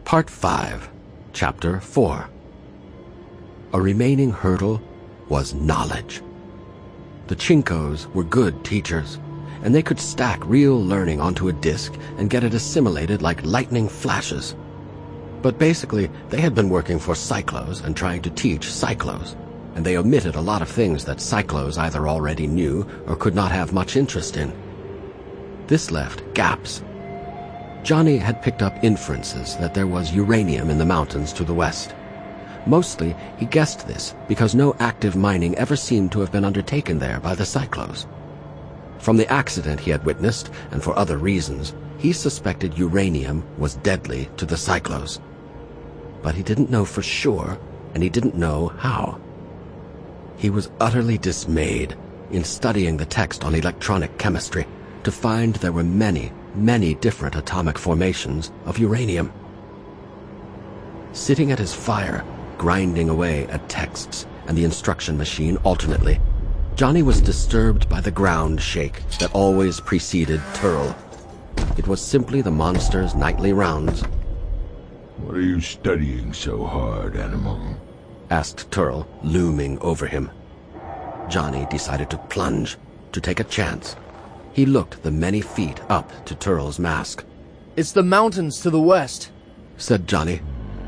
Part 5, Chapter 4. A remaining hurdle was knowledge. The Chinkos were good teachers, and they could stack real learning onto a disk and get it assimilated like lightning flashes. But basically, they had been working for Cyclos and trying to teach Cyclos, and they omitted a lot of things that Cyclos either already knew or could not have much interest in. This left gaps. Johnny had picked up inferences that there was uranium in the mountains to the west. Mostly, he guessed this because no active mining ever seemed to have been undertaken there by the Cyclos. From the accident he had witnessed, and for other reasons, he suspected uranium was deadly to the Cyclos. But he didn't know for sure, and he didn't know how. He was utterly dismayed in studying the text on electronic chemistry to find there were many, many different atomic formations of uranium. Sitting at his fire, grinding away at texts and the instruction machine alternately, Johnny was disturbed by the ground shake that always preceded Turl. It was simply the monster's nightly rounds. "What are you studying so hard, animal?" asked Turl, looming over him. Johnny decided to plunge, to take a chance. He looked the many feet up to Turl's mask. "It's the mountains to the west," said Johnny.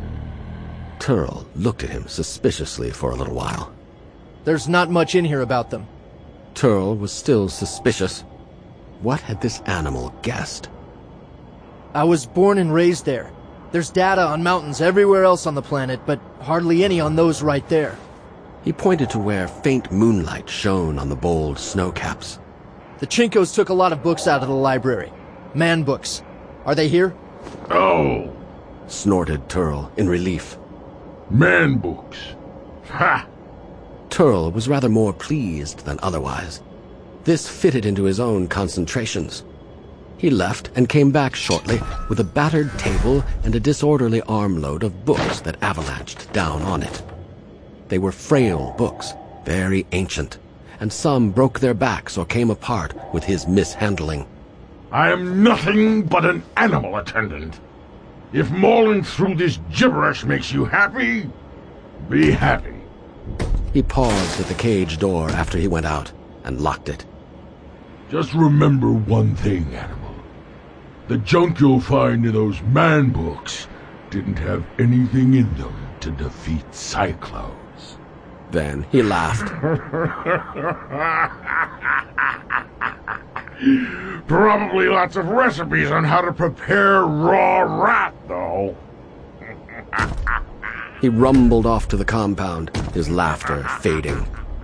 Turl looked at him suspiciously for a little while. "There's not much in here about them." Turl was still suspicious. What had this animal guessed? "I was born and raised there. There's data on mountains everywhere else on the planet, but hardly any on those right there." He pointed to where faint moonlight shone on the bold snowcaps. "The Chinkos took a lot of books out of the library. Man books. Are they here?" "Oh!" snorted Turl in relief. "Man books. Ha!" Turl was rather more pleased than otherwise. This fitted into his own concentrations. He left and came back shortly with a battered table and a disorderly armload of books that avalanched down on it. They were frail books, very ancient, and some broke their backs or came apart with his mishandling. "I am nothing but an animal attendant. If mauling through this gibberish makes you happy, be happy." He paused at the cage door after he went out and locked it. "Just remember one thing, animal. The junk you'll find in those man books didn't have anything in them to defeat Cyclos." Then he laughed. "Probably lots of recipes on how to prepare raw rat, though." He rumbled off to the compound, his laughter fading.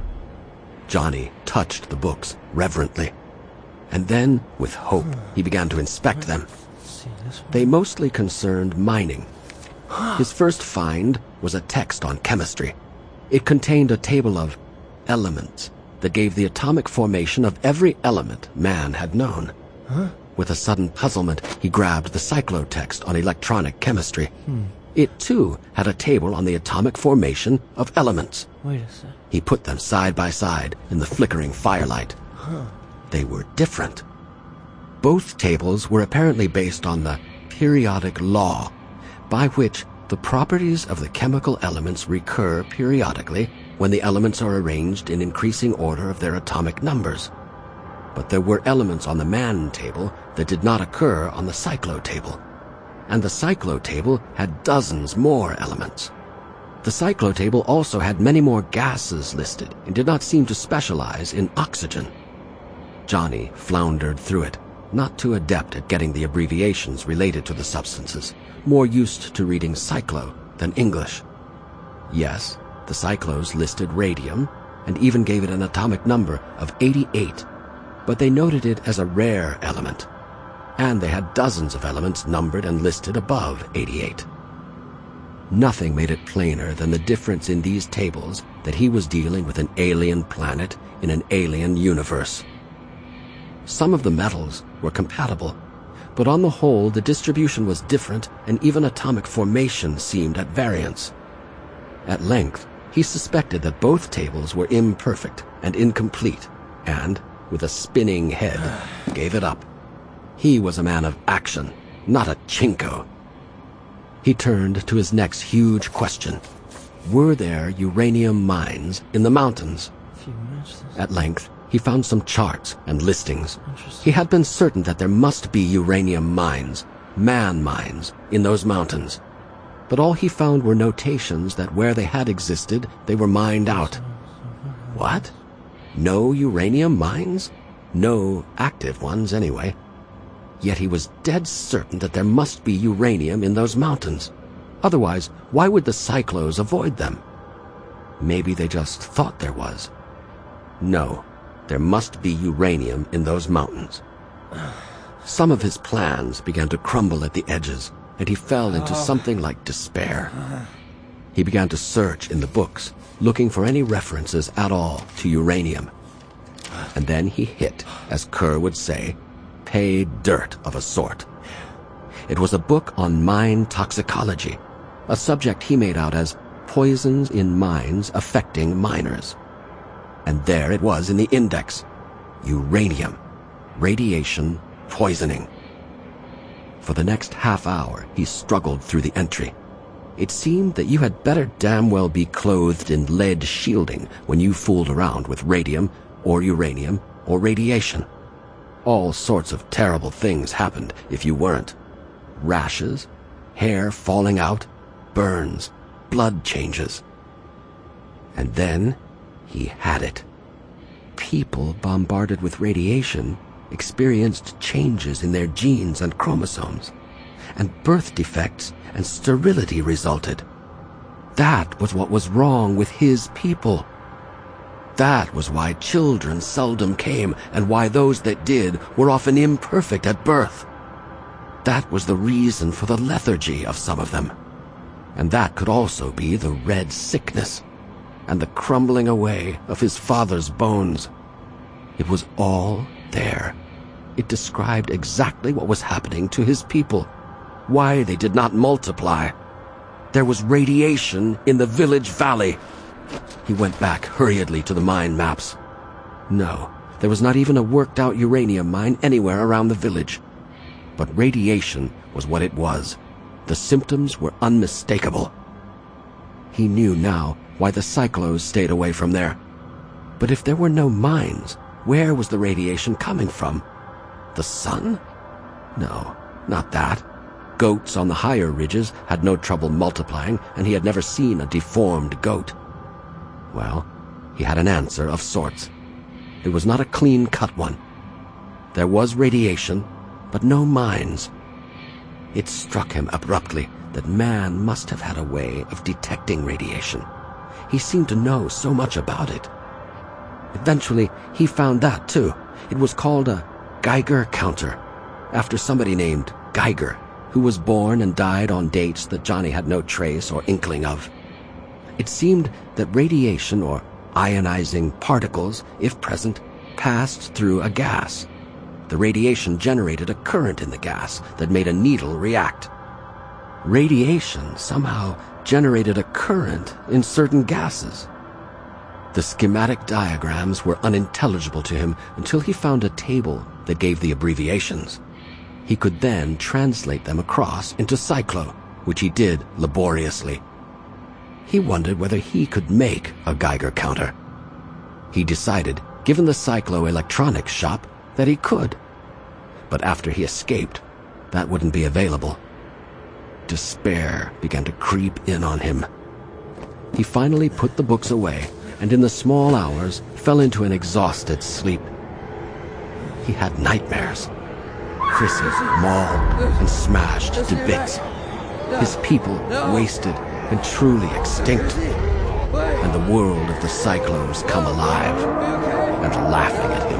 Johnny touched the books reverently, and then, with hope, he began to inspect them. They mostly concerned mining. His first find was a text on chemistry. It contained a table of elements that gave the atomic formation of every element man had known. With a sudden puzzlement, he grabbed the cyclotext on electronic chemistry. It, too, had a table on the atomic formation of elements. Wait a sec. He put them side by side in the flickering firelight. They were different. Both tables were apparently based on the periodic law, by which the properties of the chemical elements recur periodically when the elements are arranged in increasing order of their atomic numbers. But there were elements on the man table that did not occur on the cyclo table. And the cyclo table had dozens more elements. The cyclo table also had many more gases listed and did not seem to specialize in oxygen. Johnny floundered through it, not too adept at getting the abbreviations related to the substances, more used to reading cyclo than English. Yes, the cyclos listed radium and even gave it an atomic number of 88, but they noted it as a rare element, and they had dozens of elements numbered and listed above 88. Nothing made it plainer than the difference in these tables that he was dealing with an alien planet in an alien universe. Some of the metals were compatible, but on the whole the distribution was different and even atomic formation seemed at variance. At length, he suspected that both tables were imperfect and incomplete, and, with a spinning head, gave it up. He was a man of action, not a Chinko. He turned to his next huge question. Were there uranium mines in the mountains? At length, he found some charts and listings. He had been certain that there must be uranium mines, man mines, in those mountains. But all he found were notations that where they had existed, they were mined out. What? No uranium mines? No active ones, anyway. Yet he was dead certain that there must be uranium in those mountains. Otherwise, why would the Cyclos avoid them? Maybe they just thought there was. No, there must be uranium in those mountains. Some of his plans began to crumble at the edges, and he fell into something like despair. He began to search in the books, looking for any references at all to uranium. And then he hit, as Kerr would say, pay dirt of a sort. It was a book on mine toxicology, a subject he made out as poisons in mines affecting miners. And there it was in the index, uranium, radiation, poisoning. For the next half hour, he struggled through the entry. It seemed that you had better damn well be clothed in lead shielding when you fooled around with radium or uranium or radiation. All sorts of terrible things happened if you weren't. Rashes, hair falling out, burns, blood changes. And then he had it. People bombarded with radiation experienced changes in their genes and chromosomes, and birth defects and sterility resulted. That was what was wrong with his people. That was why children seldom came, and why those that did were often imperfect at birth. That was the reason for the lethargy of some of them. And that could also be the red sickness, and the crumbling away of his father's bones. It was all there. It described exactly what was happening to his people, why they did not multiply. There was radiation in the village valley. He went back hurriedly to the mine maps. No, there was not even a worked-out uranium mine anywhere around the village. But radiation was what it was. The symptoms were unmistakable. He knew now why the Cyclos stayed away from there. But if there were no mines, where was the radiation coming from? The sun? No, not that. Goats on the higher ridges had no trouble multiplying, and he had never seen a deformed goat. Well, he had an answer of sorts. It was not a clean-cut one. There was radiation, but no mines. It struck him abruptly that man must have had a way of detecting radiation. He seemed to know so much about it. Eventually, he found that, too. It was called a Geiger counter, after somebody named Geiger, who was born and died on dates that Johnny had no trace or inkling of. It seemed that radiation or ionizing particles, if present, passed through a gas. The radiation generated a current in the gas that made a needle react. Radiation somehow generated a current in certain gases. The schematic diagrams were unintelligible to him until he found a table that gave the abbreviations. He could then translate them across into Cyclo, which he did laboriously. He wondered whether he could make a Geiger counter. He decided, given the Cyclo electronics shop, that he could. But after he escaped, that wouldn't be available. Despair began to creep in on him. He finally put the books away, and in the small hours fell into an exhausted sleep. He had nightmares. Chrissy mauled and smashed to bits. His people wasted and truly extinct. And the world of the Cyclos come alive and laughing at him.